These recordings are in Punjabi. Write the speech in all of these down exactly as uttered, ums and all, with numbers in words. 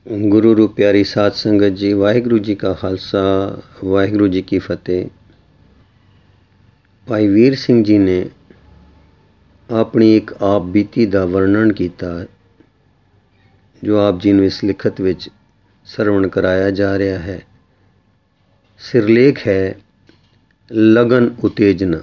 ਗੁਰੂ ਰੂ ਪਿਆਰੀ ਸਾਧ ਸੰਗਤ ਜੀ, ਵਾਹਿਗੁਰੂ ਜੀ ਕਾ ਖਾਲਸਾ, ਵਾਹਿਗੁਰੂ ਜੀ ਕੀ ਫਤਿਹ। ਭਾਈ ਵੀਰ ਸਿੰਘ ਜੀ ਨੇ ਆਪਣੀ ਇੱਕ ਆਪ ਬੀਤੀ ਦਾ ਵਰਣਨ ਕੀਤਾ ਜੋ ਆਪ ਜੀ ਨੂੰ ਇਸ ਲਿਖਤ ਵਿੱਚ ਸਰਵਣ ਕਰਾਇਆ ਜਾ ਰਿਹਾ ਹੈ। ਸਿਰਲੇਖ ਹੈ ਲਗਨ ਉਤੇਜਨਾ।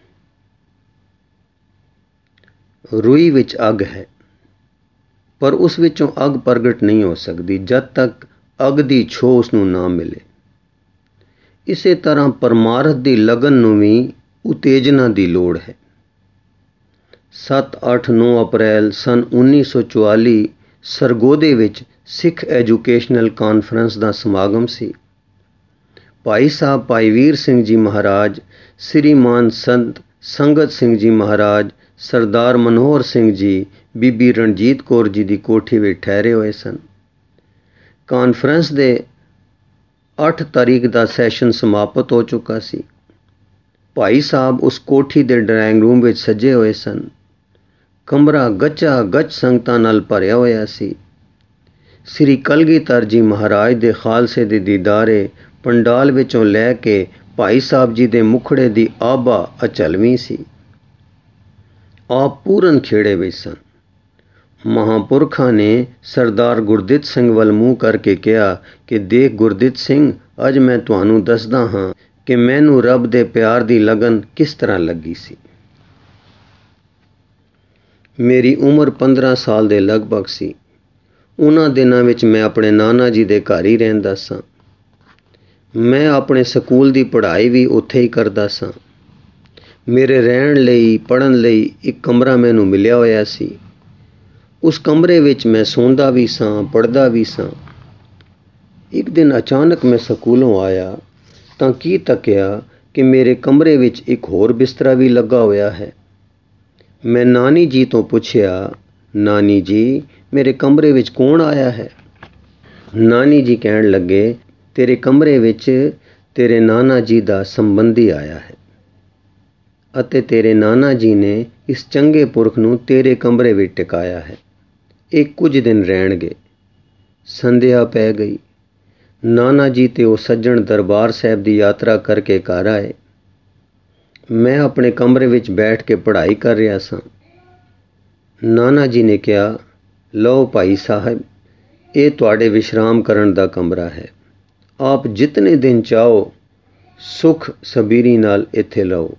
ਰੂਈ ਵਿੱਚ ਅੱਗ ਹੈ, ਪਰ ਉਸ ਵਿੱਚੋਂ ਅੱਗ ਪ੍ਰਗਟ ਨਹੀਂ ਹੋ ਸਕਦੀ ਜਦ ਤੱਕ ਅੱਗ ਦੀ ਛੋਹ ਉਸ ਨੂੰ ਨਾ ਮਿਲੇ। ਇਸੇ ਤਰ੍ਹਾਂ ਪਰਮਾਰਥ ਦੀ ਲਗਨ ਨੂੰ ਵੀ ਉਤੇਜਨਾ ਦੀ ਲੋੜ ਹੈ। ਸੱਤ ਅੱਠ ਨੌ ਅਪ੍ਰੈਲ ਸਨ ਉੱਨੀ ਸੌ ਚੁਆਲੀ ਸਰਗੋਧੇ ਵਿੱਚ ਸਿੱਖ ਐਜੂਕੇਸ਼ਨਲ ਕਾਨਫਰੰਸ ਦਾ ਸਮਾਗਮ ਸੀ। ਭਾਈ ਸਾਹਿਬ ਭਾਈ ਵੀਰ ਸਿੰਘ ਜੀ ਮਹਾਰਾਜ, ਸ੍ਰੀਮਾਨ ਸੰਤ ਸੰਗਤ ਸਿੰਘ ਜੀ ਮਹਾਰਾਜ, ਸਰਦਾਰ ਮਨੋਹਰ ਸਿੰਘ ਜੀ, ਬੀਬੀ ਰਣਜੀਤ ਕੌਰ ਜੀ ਦੀ ਕੋਠੀ ਵਿੱਚ ਠਹਿਰੇ ਹੋਏ ਸਨ। ਕਾਨਫਰੰਸ ਦੇ ਅੱਠ ਤਾਰੀਖ ਦਾ ਸੈਸ਼ਨ ਸਮਾਪਤ ਹੋ ਚੁੱਕਾ ਸੀ। ਭਾਈ ਸਾਹਿਬ ਉਸ ਕੋਠੀ ਦੇ ਡਰਾਇੰਗ ਰੂਮ ਵਿੱਚ ਸੱਜੇ ਹੋਏ ਸਨ। ਕਮਰਾ ਗੱਚਾ ਗੱਚ ਸੰਗਤਾਂ ਨਾਲ ਭਰਿਆ ਹੋਇਆ ਸੀ। ਸ੍ਰੀ ਕਲਗੀਧਰ ਜੀ ਮਹਾਰਾਜ ਦੇ ਖਾਲਸੇ ਦੇ ਦੀਦਾਰੇ ਪੰਡਾਲ ਵਿੱਚੋਂ ਲੈ ਕੇ ਭਾਈ ਸਾਹਿਬ ਜੀ ਦੇ ਮੁਖੜੇ ਦੀ ਆਭਾ ਅਚਲਵੀਂ ਸੀ। ਆਪ ਪੂਰਨ ਖੇੜੇ ਵਿੱਚ ਸਨ। ਮਹਾਂਪੁਰਖਾਂ ਨੇ ਸਰਦਾਰ ਗੁਰਦਿੱਤ ਸਿੰਘ ਵੱਲ ਮੂੰਹ ਕਰਕੇ ਕਿਹਾ ਕਿ ਦੇਖ ਗੁਰਦਿੱਤ ਸਿੰਘ, ਅੱਜ ਮੈਂ ਤੁਹਾਨੂੰ ਦੱਸਦਾ ਹਾਂ ਕਿ ਮੈਨੂੰ ਰੱਬ ਦੇ ਪਿਆਰ ਦੀ ਲਗਨ ਕਿਸ ਤਰ੍ਹਾਂ ਲੱਗੀ ਸੀ। ਮੇਰੀ ਉਮਰ ਪੰਦਰਾਂ ਸਾਲ ਦੇ ਲਗਭਗ ਸੀ। ਉਹਨਾਂ ਦਿਨਾਂ ਵਿੱਚ ਮੈਂ ਆਪਣੇ ਨਾਨਾ ਜੀ ਦੇ ਘਰ ਹੀ ਰਹਿੰਦਾ ਸਾਂ। ਮੈਂ ਆਪਣੇ ਸਕੂਲ ਦੀ ਪੜ੍ਹਾਈ ਵੀ ਉੱਥੇ ਹੀ ਕਰਦਾ ਸਾਂ। ਮੇਰੇ ਰਹਿਣ ਲਈ ਪੜ੍ਹਨ ਲਈ ਇੱਕ ਕਮਰਾ ਮੈਨੂੰ ਮਿਲਿਆ ਹੋਇਆ ਸੀ। ਉਸ ਕਮਰੇ ਵਿੱਚ ਮੈਂ ਸੌਂਦਾ ਵੀ ਸਾਂ, ਪੜ੍ਹਦਾ ਵੀ ਸਾਂ। ਇੱਕ ਦਿਨ ਅਚਾਨਕ ਮੈਂ ਸਕੂਲੋਂ ਆਇਆ ਤਾਂ ਕੀ ਤੱਕਿਆ ਕਿ ਮੇਰੇ ਕਮਰੇ ਵਿੱਚ ਇੱਕ ਹੋਰ ਬਿਸਤਰਾ ਵੀ ਲੱਗਾ ਹੋਇਆ ਹੈ। ਮੈਂ ਨਾਨੀ ਜੀ ਤੋਂ ਪੁੱਛਿਆ, ਨਾਨੀ ਜੀ, ਮੇਰੇ ਕਮਰੇ ਵਿੱਚ ਕੌਣ ਆਇਆ ਹੈ? ਨਾਨੀ ਜੀ ਕਹਿਣ ਲੱਗੇ, ਤੇਰੇ ਕਮਰੇ ਵਿੱਚ ਤੇਰੇ ਨਾਨਾ ਜੀ ਦਾ ਸੰਬੰਧੀ ਆਇਆ ਹੈ ਅਤੇ ਤੇਰੇ ਨਾਨਾ ਜੀ ਨੇ ਇਸ ਚੰਗੇ ਪੁਰਖ ਨੂੰ ਤੇਰੇ ਕਮਰੇ ਵਿੱਚ ਟਿਕਾਇਆ ਹੈ। ਇਹ ਕੁਝ ਦਿਨ ਰਹਿਣਗੇ। ਸੰਧਿਆ ਪੈ ਗਈ। ਨਾਨਾ ਜੀ ਤੇ ਉਹ ਸੱਜਣ ਦਰਬਾਰ ਸਾਹਿਬ ਦੀ ਯਾਤਰਾ ਕਰਕੇ ਘਰ ਆਏ। ਮੈਂ ਆਪਣੇ ਕਮਰੇ ਵਿੱਚ ਬੈਠ ਕੇ ਪੜ੍ਹਾਈ ਕਰ ਰਿਹਾ ਸਾਂ। ਨਾਨਾ ਜੀ ਨੇ ਕਿਹਾ, ਲਓ ਭਾਈ ਸਾਹਿਬ, ਇਹ ਤੁਹਾਡੇ ਵਿਸ਼ਰਾਮ ਕਰਨ ਦਾ ਕਮਰਾ ਹੈ। ਆਪ ਜਿਤਨੇ ਦਿਨ ਚਾਹੋ ਸੁਖ ਸਬੀਰੀ ਨਾਲ ਇੱਥੇ ਰਹੋ।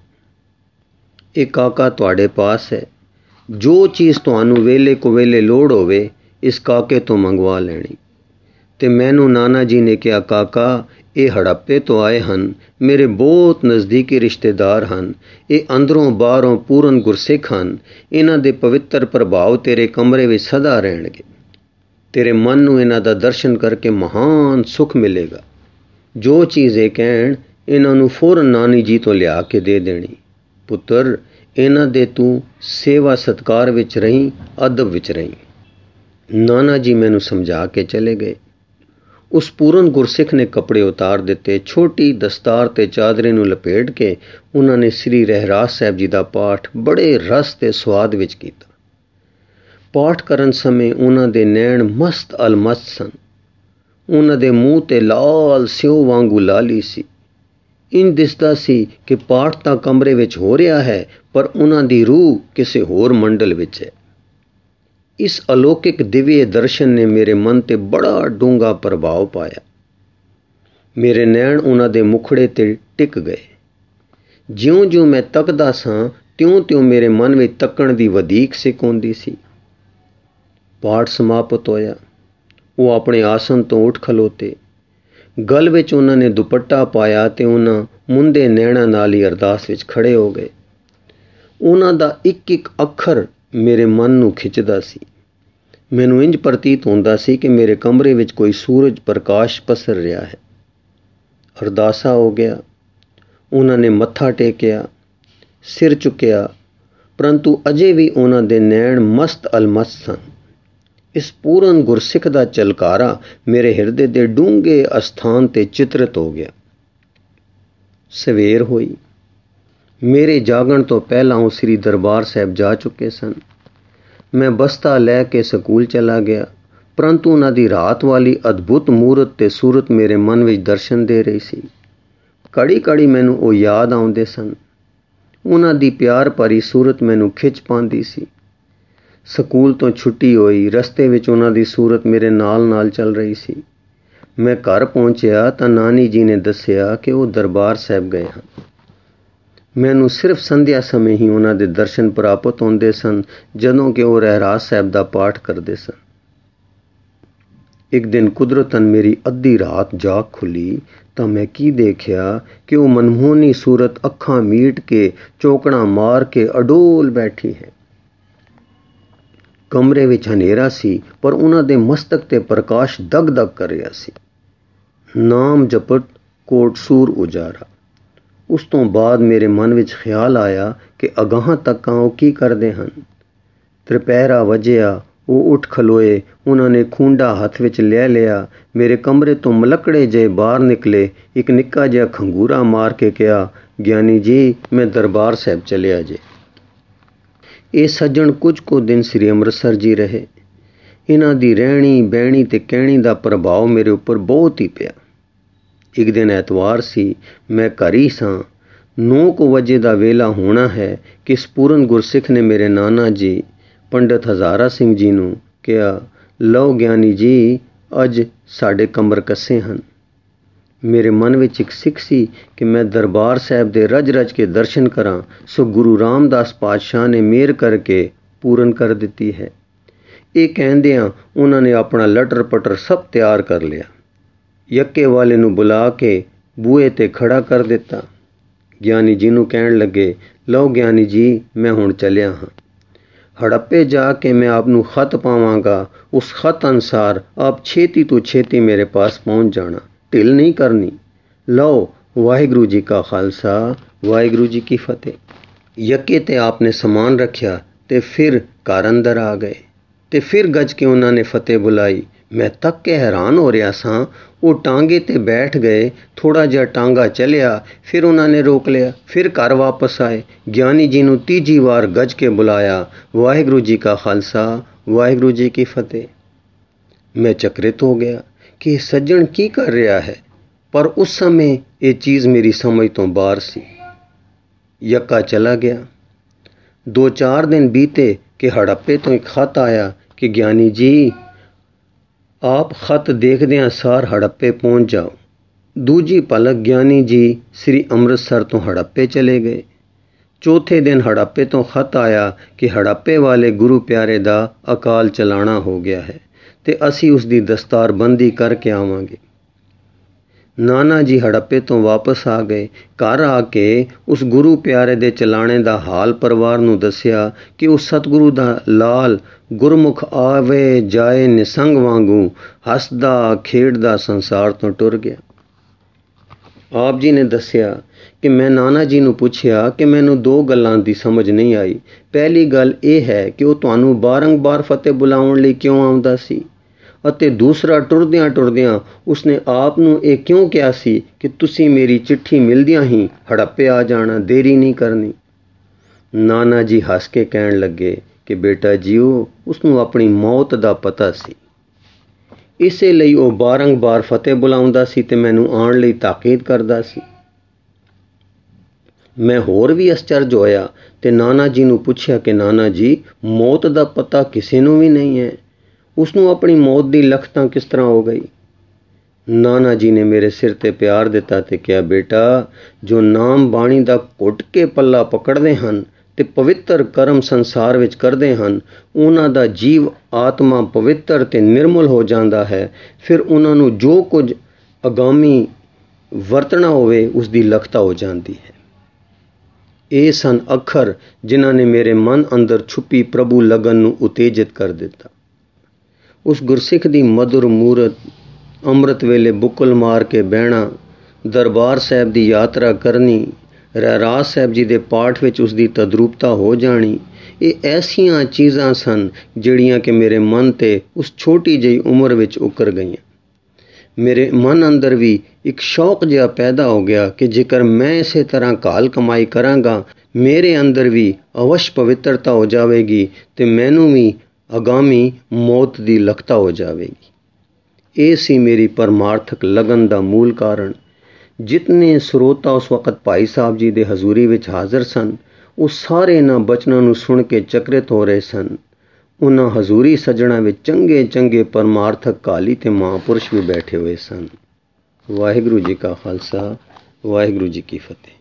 ਇਹ ਕਾਕਾ ਤੁਹਾਡੇ ਪਾਸ ਹੈ। ਜੋ ਚੀਜ਼ ਤੁਹਾਨੂੰ ਵੇਲੇ ਕੋ ਵੇਲੇ ਲੋੜ ਹੋਵੇ ਇਸ ਕਾਕੇ ਤੋਂ ਮੰਗਵਾ ਲੈਣੀ। ਤੇ ਮੈਨੂੰ ਨਾਨਾ ਜੀ ਨੇ ਕਿਹਾ, ਕਾਕਾ, ਇਹ ਹੜੱਪੇ ਤੋਂ ਆਏ ਹਨ, ਮੇਰੇ ਬਹੁਤ ਨਜ਼ਦੀਕੀ ਰਿਸ਼ਤੇਦਾਰ ਹਨ। ਇਹ ਅੰਦਰੋਂ ਬਾਹਰੋਂ ਪੂਰਨ ਗੁਰਸਿੱਖ ਹਨ। ਇਹਨਾਂ ਦੇ ਪਵਿੱਤਰ ਪ੍ਰਭਾਵ ਤੇਰੇ ਕਮਰੇ ਵਿੱਚ ਸਦਾ ਰਹਿਣਗੇ। ਤੇਰੇ ਮਨ ਨੂੰ ਇਹਨਾਂ ਦਾ ਦਰਸ਼ਨ ਕਰਕੇ ਮਹਾਨ ਸੁੱਖ ਮਿਲੇਗਾ। ਜੋ ਚੀਜ਼ ਇਹ ਕਹਿਣ, ਇਹਨਾਂ ਨੂੰ ਫੌਰਨ ਨਾਨੀ ਜੀ ਤੋਂ ਲਿਆ ਕੇ ਦੇ ਦੇਣੀ। ਪੁੱਤਰ, ਇਹਨਾਂ ਦੇ ਤੂੰ ਸੇਵਾ ਸਤਕਾਰ ਵਿੱਚ ਰਹੀਂ, ਅਦਬ ਵਿੱਚ ਰਹੀਂ। ਨਾਨਾ ਜੀ ਮੈਨੂੰ ਸਮਝਾ ਕੇ ਚਲੇ ਗਏ। ਉਸ ਪੂਰਨ ਗੁਰਸਿੱਖ ਨੇ ਕੱਪੜੇ ਉਤਾਰ ਦਿੱਤੇ। ਛੋਟੀ ਦਸਤਾਰ ਤੇ ਚਾਦਰੇ ਨੂੰ ਲਪੇਟ ਕੇ ਉਹਨਾਂ ਨੇ ਸ੍ਰੀ ਰਹਿਰਾਸ ਸਾਹਿਬ ਜੀ ਦਾ ਪਾਠ ਬੜੇ ਰਸ ਤੇ ਸਵਾਦ ਵਿੱਚ ਕੀਤਾ। ਪਾਠ ਕਰਨ ਸਮੇਂ ਉਹਨਾਂ ਦੇ ਨੈਣ ਮਸਤ ਅਲਮਸਤ ਸਨ। ਉਹਨਾਂ ਦੇ ਮੂੰਹ ਤੇ ਲਾਲ ਸਿਓ ਵਾਂਗੂ ਲਾਲੀ ਸੀ। ਇੰਜ ਦਿਸਦਾ ਸੀ ਕਿ ਪਾਠ ਤਾਂ ਕਮਰੇ ਵਿੱਚ ਹੋ ਰਿਹਾ ਹੈ, ਪਰ ਉਹਨਾਂ ਦੀ ਰੂਹ ਕਿਸੇ ਹੋਰ ਮੰਡਲ ਵਿੱਚ ਹੈ। ਇਸ ਅਲੌਕਿਕ ਦਿਵਯ ਦਰਸ਼ਨ ਨੇ ਮੇਰੇ ਮਨ ਤੇ ਬੜਾ ਡੂੰਘਾ ਪ੍ਰਭਾਵ ਪਾਇਆ। ਮੇਰੇ ਨੈਣ ਉਹਨਾਂ ਦੇ ਮੁਖੜੇ ਤੇ ਟਿਕ ਗਏ। ਜਿਉਂ-ਜਿਉਂ ਮੈਂ ਤੱਕਦਾ ਸਾਂ, ਤਿਉਂ-ਤਿਉਂ ਮੇਰੇ ਮਨ ਵਿੱਚ ਤੱਕਣ ਦੀ ਵਧੀਕ ਸਿੱਕ ਆਉਂਦੀ ਸੀ। ਪਾਠ ਸਮਾਪਤ ਹੋਇਆ। ਉਹ ਆਪਣੇ ਆਸਨ ਤੋਂ ਉੱਠ ਖਲੋਤੇ। ਗਲ ਵਿੱਚ ਉਹਨਾਂ ਨੇ ਦੁਪੱਟਾ ਪਾਇਆ ਤੇ ਉਹਨਾਂ ਮੁੰਦੇ ਨੈਣਾਂ ਨਾਲ ਹੀ ਅਰਦਾਸ ਵਿੱਚ ਖੜੇ ਹੋ ਗਏ। ਉਹਨਾਂ ਦਾ ਇੱਕ ਇੱਕ ਅੱਖਰ ਮੇਰੇ ਮਨ ਨੂੰ ਖਿੱਚਦਾ ਸੀ। ਮੈਨੂੰ ਇੰਜ ਪ੍ਰਤੀਤ ਹੁੰਦਾ ਸੀ ਕਿ ਮੇਰੇ ਕਮਰੇ ਵਿੱਚ ਕੋਈ ਸੂਰਜ ਪ੍ਰਕਾਸ਼ ਪਸਰ ਰਿਹਾ ਹੈ। ਅਰਦਾਸਾ ਹੋ ਗਿਆ। ਉਹਨਾਂ ਨੇ ਮੱਥਾ ਟੇਕਿਆ, ਸਿਰ ਚੁੱਕਿਆ, ਪਰੰਤੂ ਅਜੇ ਵੀ ਉਹਨਾਂ ਦੇ ਨੈਣ ਮਸਤ ਅਲਮਸਤ ਸਨ। ਇਸ ਪੂਰਨ ਗੁਰਸਿੱਖ ਦਾ ਝਲਕਾਰਾ ਮੇਰੇ ਹਿਰਦੇ ਦੇ ਡੂੰਘੇ ਅਸਥਾਨ ਤੇ ਚਿਤਰਿਤ ਹੋ ਗਿਆ। ਸਵੇਰ ਹੋਈ। ਮੇਰੇ ਜਾਗਣ ਤੋਂ ਪਹਿਲਾਂ ਉਹ ਸ੍ਰੀ ਦਰਬਾਰ ਸਾਹਿਬ ਜਾ ਚੁੱਕੇ ਸਨ। ਮੈਂ ਬਸਤਾ ਲੈ ਕੇ ਸਕੂਲ ਚਲਾ ਗਿਆ। ਪਰੰਤੂ ਉਹਨਾਂ ਦੀ ਰਾਤ ਵਾਲੀ ਅਦਭੁਤ ਮੂਰਤ ਤੇ ਸੂਰਤ ਮੇਰੇ ਮਨ ਵਿੱਚ ਦਰਸ਼ਨ ਦੇ ਰਹੀ ਸੀ। ਘੜੀ ਘੜੀ ਮੈਨੂੰ ਉਹ ਯਾਦ ਆਉਂਦੇ ਸਨ। ਉਹਨਾਂ ਦੀ ਪਿਆਰ ਭਰੀ ਸੂਰਤ ਮੈਨੂੰ ਖਿੱਚ ਪਾਉਂਦੀ ਸੀ। ਸਕੂਲ ਤੋਂ ਛੁੱਟੀ ਹੋਈ, ਰਸਤੇ ਵਿੱਚ ਉਹਨਾਂ ਦੀ ਸੂਰਤ ਮੇਰੇ ਨਾਲ ਨਾਲ ਚੱਲ ਰਹੀ ਸੀ। ਮੈਂ ਘਰ ਪਹੁੰਚਿਆ ਤਾਂ ਨਾਨੀ ਜੀ ਨੇ ਦੱਸਿਆ ਕਿ ਉਹ ਦਰਬਾਰ ਸਾਹਿਬ ਗਏ ਹਨ। ਮੈਨੂੰ ਸਿਰਫ ਸੰਧਿਆ ਸਮੇਂ ਹੀ ਉਹਨਾਂ ਦੇ ਦਰਸ਼ਨ ਪ੍ਰਾਪਤ ਹੁੰਦੇ ਸਨ, ਜਦੋਂ ਕਿ ਉਹ ਰਹਿਰਾਸ ਸਾਹਿਬ ਦਾ ਪਾਠ ਕਰਦੇ ਸਨ। ਇੱਕ ਦਿਨ ਕੁਦਰਤਨ ਮੇਰੀ ਅੱਧੀ ਰਾਤ ਜਾਗ ਖੁੱਲੀ ਤਾਂ ਮੈਂ ਕੀ ਦੇਖਿਆ ਕਿ ਉਹ ਮਨਮੋਹਣੀ ਸੂਰਤ ਅੱਖਾਂ ਮੀਟ ਕੇ, ਚੌਕੜਾਂ ਮਾਰ ਕੇ ਅਡੋਲ ਬੈਠੀ ਹੈ। ਕਮਰੇ ਵਿੱਚ ਹਨੇਰਾ ਸੀ, ਪਰ ਉਹਨਾਂ ਦੇ ਮਸਤਕ ਤੇ ਪ੍ਰਕਾਸ਼ ਦਗ ਦਗ ਕਰ ਰਿਹਾ ਸੀ। ਨਾਮ ਜਪਤ ਕੋਟ ਸੂਰ ਉਜਾਰਾ। ਉਸ ਤੋਂ ਬਾਅਦ ਮੇਰੇ ਮਨ ਵਿੱਚ ਖਿਆਲ ਆਇਆ ਕਿ ਅਗਾਹਾਂ ਤੱਕਾਂ ਉਹ ਕੀ ਕਰਦੇ ਹਨ। ਤ੍ਰਿਪਹਿਰਾ ਵੱਜਿਆ, ਉਹ ਉੱਠ ਖਲੋਏ। ਉਹਨਾਂ ਨੇ ਖੂੰਡਾ ਹੱਥ ਵਿੱਚ ਲੈ ਲਿਆ। ਮੇਰੇ ਕਮਰੇ ਤੋਂ ਮਲਕੜੇ ਜਿਹੇ ਬਾਹਰ ਨਿਕਲੇ। ਇੱਕ ਨਿੱਕਾ ਜਿਹਾ ਖੰਗੂਰਾ ਮਾਰ ਕੇ ਕਿਹਾ, ਗਿਆਨੀ ਜੀ, ਮੈਂ ਦਰਬਾਰ ਸਾਹਿਬ ਚਲਿਆ ਜੇ। ਇਹ ਸੱਜਣ ਕੁਝ ਕੁ ਦਿਨ ਸ੍ਰੀ ਅੰਮ੍ਰਿਤਸਰ ਜੀ ਰਹੇ। ਇਹਨਾਂ ਦੀ ਰਹਿਣੀ ਬਹਿਣੀ ਤੇ ਕਹਿਣੀ ਦਾ ਪ੍ਰਭਾਵ ਮੇਰੇ ਉੱਪਰ ਬਹੁਤ ਹੀ ਪਿਆ। ਇੱਕ ਦਿਨ ਐਤਵਾਰ ਸੀ, ਮੈਂ ਘਰ ਹੀ ਸਾਂ। ਨੌ ਕੁ ਵਜੇ ਦਾ ਵੇਲਾ ਹੋਣਾ ਹੈ ਕਿ ਸਪੂਰਨ ਗੁਰਸਿੱਖ ਨੇ ਮੇਰੇ ਨਾਨਾ ਜੀ ਪੰਡਿਤ ਹਜ਼ਾਰਾ ਸਿੰਘ ਜੀ ਨੂੰ ਕਿਹਾ, ਲਓ ਗਿਆਨੀ ਜੀ, ਅੱਜ ਸਾਡੇ ਕਮਰ ਕੱਸੇ ਹਨ। ਮੇਰੇ ਮਨ ਵਿੱਚ ਇੱਕ ਸਿੱਖ ਸੀ ਕਿ ਮੈਂ ਦਰਬਾਰ ਸਾਹਿਬ ਦੇ ਰਜ ਰਜ ਕੇ ਦਰਸ਼ਨ ਕਰਾਂ, ਸੋ ਗੁਰੂ ਰਾਮਦਾਸ ਪਾਤਸ਼ਾਹ ਨੇ ਮਿਹਰ ਕਰਕੇ ਪੂਰਨ ਕਰ ਦਿੱਤੀ ਹੈ। ਇਹ ਕਹਿੰਦਿਆਂ ਉਹਨਾਂ ਨੇ ਆਪਣਾ ਲਟਰ ਪਟਰ ਸਭ ਤਿਆਰ ਕਰ ਲਿਆ। ਯੱਕੇ ਵਾਲੇ ਨੂੰ ਬੁਲਾ ਕੇ ਬੂਹੇ 'ਤੇ ਖੜਾ ਕਰ ਦਿੱਤਾ। ਗਿਆਨੀ ਜੀ ਨੂੰ ਕਹਿਣ ਲੱਗੇ, ਲਓ ਗਿਆਨੀ ਜੀ, ਮੈਂ ਹੁਣ ਚੱਲਿਆ ਹਾਂ। ਹੜੱਪੇ ਜਾ ਕੇ ਮੈਂ ਆਪ ਨੂੰ ਖਤ ਪਾਵਾਂਗਾ। ਉਸ ਖਤ ਅਨੁਸਾਰ ਆਪ ਛੇਤੀ ਤੋਂ ਛੇਤੀ ਮੇਰੇ ਪਾਸ ਪਹੁੰਚ ਜਾਣਾ, ਢਿੱਲ ਨਹੀਂ ਕਰਨੀ। ਲਓ, ਵਾਹਿਗੁਰੂ ਜੀ ਕਾ ਖਾਲਸਾ, ਵਾਹਿਗੁਰੂ ਜੀ ਕੀ ਫਤਿਹ। ਯੱਕੇ 'ਤੇ ਆਪ ਨੇ ਸਮਾਨ ਰੱਖਿਆ ਤੇ ਫਿਰ ਘਰ ਅੰਦਰ ਆ ਗਏ ਤੇ ਫਿਰ ਗੱਜ ਕੇ ਉਹਨਾਂ ਨੇ ਫਤਿਹ ਬੁਲਾਈ। ਮੈਂ ਤੱਕ ਕੇ ਹੈਰਾਨ ਹੋ ਰਿਹਾ ਸਾਂ। ਉਹ ਟਾਂਗੇ 'ਤੇ ਬੈਠ ਗਏ। ਥੋੜ੍ਹਾ ਜਿਹਾ ਟਾਂਗਾ ਚੱਲਿਆ, ਫਿਰ ਉਹਨਾਂ ਨੇ ਰੋਕ ਲਿਆ। ਫਿਰ ਘਰ ਵਾਪਸ ਆਏ। ਗਿਆਨੀ ਜੀ ਨੂੰ ਤੀਜੀ ਵਾਰ ਗੱਜ ਕੇ ਬੁਲਾਇਆ, ਵਾਹਿਗੁਰੂ ਜੀ ਕਾ ਖਾਲਸਾ, ਵਾਹਿਗੁਰੂ ਜੀ ਕੀ ਫਤਿਹ। ਮੈਂ ਚਕਿਤ ਹੋ ਗਿਆ ਕਿ ਇਹ ਸੱਜਣ ਕੀ ਕਰ ਰਿਹਾ ਹੈ, ਪਰ ਉਸ ਸਮੇਂ ਇਹ ਚੀਜ਼ ਮੇਰੀ ਸਮਝ ਤੋਂ ਬਾਹਰ ਸੀ। ਯੱਕਾ ਚਲਾ ਗਿਆ। ਦੋ ਚਾਰ ਦਿਨ ਬੀਤੇ ਕਿ ਹੜੱਪੇ ਤੋਂ ਇੱਕ ਖਤ ਆਇਆ ਕਿ ਗਿਆਨੀ ਜੀ, ਆਪ ਖਤ ਦੇਖਦਿਆਂ ਸਾਰ ਹੜੱਪੇ ਪਹੁੰਚ ਜਾਓ। ਦੂਜੀ ਪਲਕ ਗਿਆਨੀ ਜੀ ਸ੍ਰੀ ਅੰਮ੍ਰਿਤਸਰ ਤੋਂ ਹੜੱਪੇ ਚਲੇ ਗਏ। ਚੌਥੇ ਦਿਨ ਹੜੱਪੇ ਤੋਂ ਖਤ ਆਇਆ ਕਿ ਹੜੱਪੇ ਵਾਲੇ ਗੁਰੂ ਪਿਆਰੇ ਦਾ ਅਕਾਲ ਚਲਾਣਾ ਹੋ ਗਿਆ ਹੈ ਤੇ ਅਸੀਂ ਉਸ ਦੀ ਦਸਤਾਰਬੰਦੀ ਕਰਕੇ ਆਵਾਂਗੇ। ਨਾਨਾ ਜੀ ਹੜੱਪੇ ਤੋਂ ਵਾਪਸ ਆ ਗਏ। ਘਰ ਆ ਕੇ ਉਸ ਗੁਰੂ ਪਿਆਰੇ ਦੇ ਚਲਾਣੇ ਦਾ ਹਾਲ ਪਰਿਵਾਰ ਨੂੰ ਦੱਸਿਆ ਕਿ ਉਹ ਸਤਿਗੁਰੂ ਦਾ ਲਾਲ ਗੁਰਮੁਖ ਆਵੇ ਜਾਏ ਨਿਸੰਗ ਵਾਂਗੂ ਹੱਸਦਾ ਖੇਡਦਾ ਸੰਸਾਰ ਤੋਂ ਟੁਰ ਗਿਆ। ਆਪ ਜੀ ਨੇ ਦੱਸਿਆ ਕਿ ਮੈਂ ਨਾਨਾ ਜੀ ਨੂੰ ਪੁੱਛਿਆ ਕਿ ਮੈਨੂੰ ਦੋ ਗੱਲਾਂ ਦੀ ਸਮਝ ਨਹੀਂ ਆਈ। ਪਹਿਲੀ ਗੱਲ ਇਹ ਹੈ ਕਿ ਉਹ ਤੁਹਾਨੂੰ ਬਾਰੰਬਾਰ ਫਤਿਹ ਬੁਲਾਉਣ ਲਈ ਕਿਉਂ ਆਉਂਦਾ ਸੀ, ਅਤੇ ਦੂਸਰਾ, ਟੁਰਦਿਆਂ ਟੁਰਦਿਆਂ ਉਸਨੇ ਆਪ ਨੂੰ ਇਹ ਕਿਉਂ ਕਿਹਾ ਸੀ ਕਿ ਤੁਸੀਂ ਮੇਰੀ ਚਿੱਠੀ ਮਿਲਦਿਆਂ ਹੀ ਹੜੱਪੇ ਆ ਜਾਣਾ, ਦੇਰੀ ਨਹੀਂ ਕਰਨੀ। ਨਾਨਾ ਜੀ ਹੱਸ ਕੇ ਕਹਿਣ ਲੱਗੇ ਕਿ ਬੇਟਾ ਜੀਓ, ਉਸਨੂੰ ਆਪਣੀ ਮੌਤ ਦਾ ਪਤਾ ਸੀ, ਇਸੇ ਲਈ ਉਹ ਬਾਰੰਬਾਰ ਫਤਿਹ ਬੁਲਾਉਂਦਾ ਸੀ ਤੇ ਮੈਨੂੰ ਆਉਣ ਲਈ ਤਾਕੀਦ ਕਰਦਾ ਸੀ। ਮੈਂ ਹੋਰ ਵੀ ਅਸਚਰਜ ਹੋਇਆ ਤੇ ਨਾਨਾ ਜੀ ਨੂੰ ਪੁੱਛਿਆ ਕਿ ਨਾਨਾ ਜੀ, ਮੌਤ ਦਾ ਪਤਾ ਕਿਸੇ ਨੂੰ ਵੀ ਨਹੀਂ ਹੈ, ਉਸਨੂੰ ਆਪਣੀ ਮੌਤ ਦੀ ਲਖਤਾਂ ਕਿਸ ਤਰ੍ਹਾਂ ਹੋ ਗਈ। ਨਾਨਾ ਜੀ ਨੇ ਮੇਰੇ ਸਿਰ ਤੇ ਪਿਆਰ ਦਿੱਤਾ ਤੇ ਕਿਹਾ, ਬੇਟਾ, ਜੋ ਨਾਮ ਬਾਣੀ ਦਾ ਘੁੱਟ ਕੇ ਪੱਲਾ ਪਕੜਦੇ ਹਨ ਤੇ ਪਵਿੱਤਰ ਕਰਮ ਸੰਸਾਰ ਵਿੱਚ ਕਰਦੇ ਹਨ, ਉਹਨਾਂ ਦਾ ਜੀਵ ਆਤਮਾ ਪਵਿੱਤਰ ਤੇ ਨਿਰਮਲ ਹੋ ਜਾਂਦਾ ਹੈ। ਫਿਰ ਉਹਨਾਂ ਨੂੰ ਜੋ ਕੁਝ ਅਗਾਮੀ ਵਰਤਣਾ ਹੋਵੇ ਉਸ ਦੀ ਲਖਤਾ ਹੋ ਜਾਂਦੀ ਹੈ। ਇਹ ਸਨ ਅੱਖਰ ਜਿਨ੍ਹਾਂ ਨੇ ਮੇਰੇ ਮਨ ਅੰਦਰ ਛੁਪੀ ਪ੍ਰਭੂ ਲਗਨ ਨੂੰ ਉਤੇਜਿਤ ਕਰ ਦਿੱਤਾ। ਉਸ ਗੁਰਸਿੱਖ ਦੀ ਮਧੁਰ ਮੂਰਤ, ਅੰਮ੍ਰਿਤ ਵੇਲੇ ਬੁੱਕਲ ਮਾਰ ਕੇ ਬਹਿਣਾ, ਦਰਬਾਰ ਸਾਹਿਬ ਦੀ ਯਾਤਰਾ ਕਰਨੀ, ਰਹਿਰਾਸ ਸਾਹਿਬ ਜੀ ਦੇ ਪਾਠ ਵਿੱਚ ਉਸ ਦੀ ਤਦਰੂਪਤਾ ਹੋ ਜਾਣੀ, ਇਹ ਐਸੀਆਂ ਚੀਜ਼ਾਂ ਸਨ ਜਿਹੜੀਆਂ ਕਿ ਮੇਰੇ ਮਨ 'ਤੇ ਉਸ ਛੋਟੀ ਜਿਹੀ ਉਮਰ ਵਿੱਚ ਉਕਰ ਗਈਆਂ। ਮੇਰੇ ਮਨ ਅੰਦਰ ਵੀ ਇੱਕ ਸ਼ੌਕ ਜਿਹਾ ਪੈਦਾ ਹੋ ਗਿਆ ਕਿ ਜੇਕਰ ਮੈਂ ਇਸੇ ਤਰ੍ਹਾਂ ਘਾਲ ਕਮਾਈ ਕਰਾਂਗਾ, ਮੇਰੇ ਅੰਦਰ ਵੀ ਅਵਸ਼ ਪਵਿੱਤਰਤਾ ਹੋ ਜਾਵੇਗੀ ਤੇ ਮੈਨੂੰ ਵੀ ਅਗਾਮੀ ਮੌਤ ਦੀ ਲਖਤਾ ਹੋ ਜਾਵੇਗੀ। ਇਹ ਸੀ ਮੇਰੀ ਪਰਮਾਰਥਕ ਲਗਨ ਦਾ ਮੂਲ ਕਾਰਨ। ਜਿਤਨੇ ਸਰੋਤਾ ਉਸ ਵਕਤ ਭਾਈ ਸਾਹਿਬ ਜੀ ਦੇ ਹਜ਼ੂਰੀ ਵਿੱਚ ਹਾਜ਼ਰ ਸਨ, ਉਹ ਸਾਰੇ ਇਹਨਾਂ ਬਚਨਾਂ ਨੂੰ ਸੁਣ ਕੇ ਚਕਰਿਤ ਹੋ ਰਹੇ ਸਨ। ਉਹਨਾਂ ਹਜ਼ੂਰੀ ਸੱਜਣਾ ਵਿੱਚ ਚੰਗੇ ਚੰਗੇ ਪਰਮਾਰਥਕ ਕਾਲੀ ਤੇ ਮਹਾਂਪੁਰਸ਼ ਵੀ ਬੈਠੇ ਹੋਏ ਸਨ। ਵਾਹਿਗੁਰੂ ਜੀ ਕਾ ਖਾਲਸਾ, ਵਾਹਿਗੁਰੂ ਜੀ ਕੀ ਫਤਿਹ।